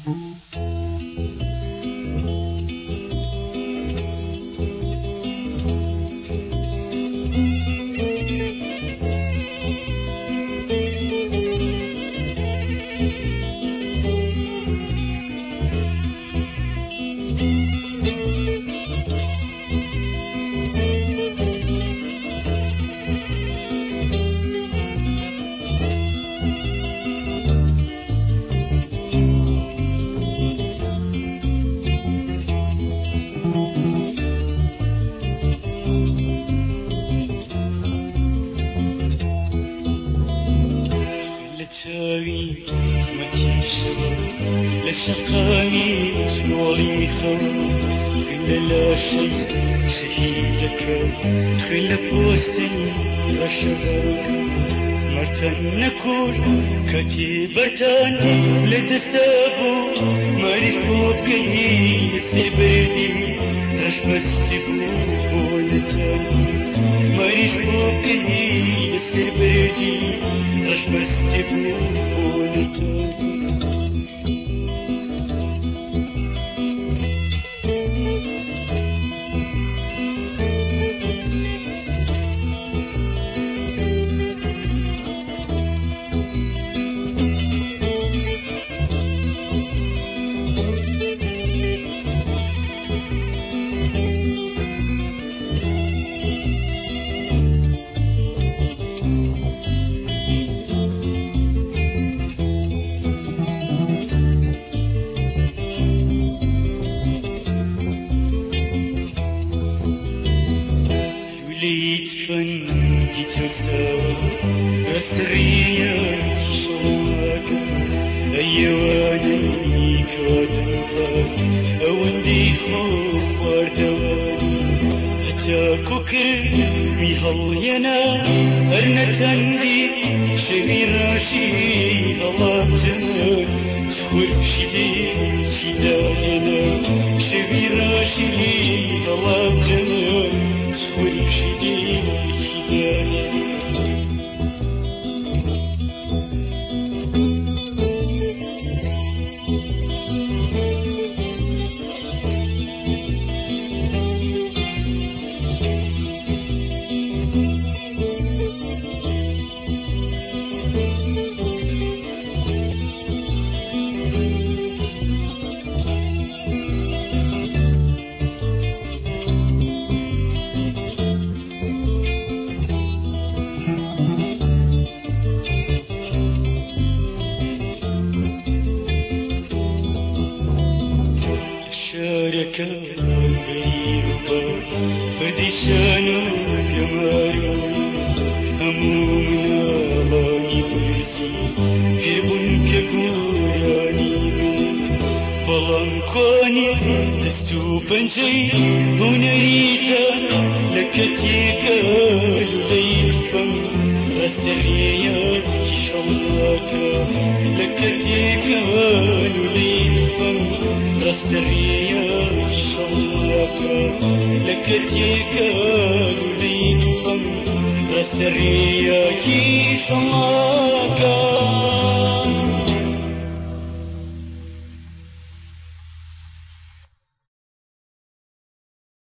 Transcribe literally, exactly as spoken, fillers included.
لشقاني شوالي خو خلا لا شيء شهيدك خلا بوستني رشبك مرتن نكور كتيبرتان لدستابو ماريش بوبكي السبردي رش بستبو بونتان ماريش بوبكي السبردي رش بستبو بونتان يتفن جيتوسا رسرية شوماك أيواني كوادنتك أوندي خوف واردواني حتى كوكر ميهل ينا أرنتندي شمير راشي الله بجمال تخور بشدي شداينا شمير راشي الله بجمال تخور بشدي شداينا شاركان بيربا فردشانو كمارو همومنا لاني برسي فيربون كقوراني بي بلانكواني دستو بنجي هنريتا لكتيك ليتفم رسرياك شلناك لكتيك ليتفم رسرياك شلناك لكتيك ليتفم رسرياك شلناك